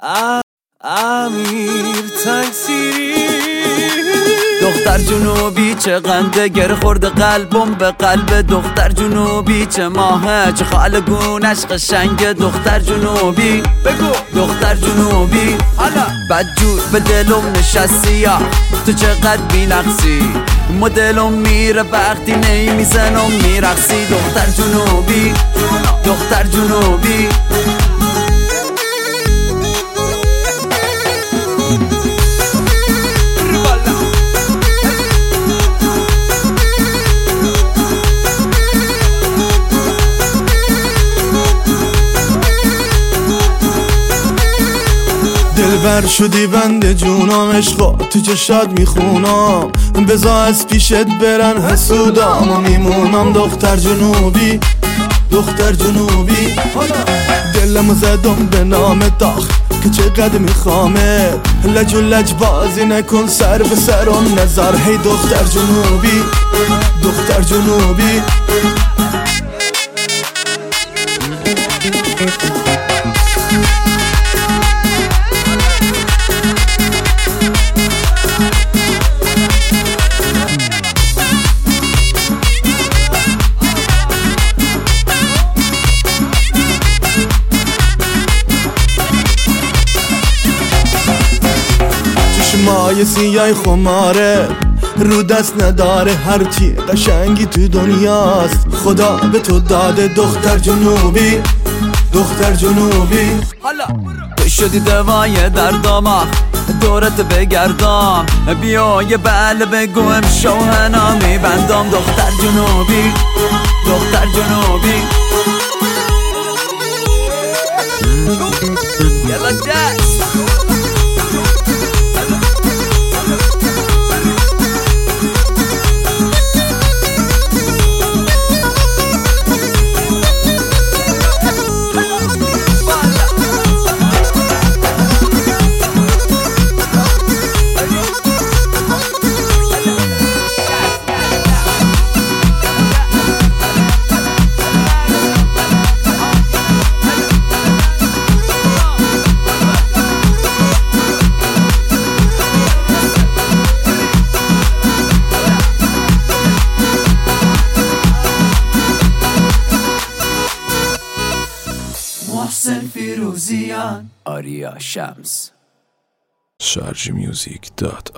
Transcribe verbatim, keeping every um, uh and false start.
امیر تکثیری دختر جنوبی چه قنده گر خورده قلبم به قلب دختر جنوبی چه ماهه چه خالگونش قشنگه دختر جنوبی بگو دختر جنوبی حالا بدجور به دلم نشستی یا تو چقدر بی نقصی مدلم میره وقتی نمیزنم میرقصی دختر جنوبی دختر جنوبی دلبر شدی بنده جونام عشقا تو چشات میخونم بزا از پیشت برن حسودام و میمونم دختر جنوبی دختر جنوبی دلمو زدم به نام داغ که چقدر میخوامه لج و لج بازی نکن سر به سرم نظر هی دختر جنوبی دختر جنوبی مای سیای خماره رو دست نداره هرچی قشنگی تو دنیاست خدا به تو داده دختر جنوبی دختر جنوبی تو شدی دوای دردام دورت بگردم بیا یه بله بگو امشو هنا میبندم دختر جنوبی دختر جنوبی یلا دست محسن فیروزیان آریا شمس شارژ میوزیک دات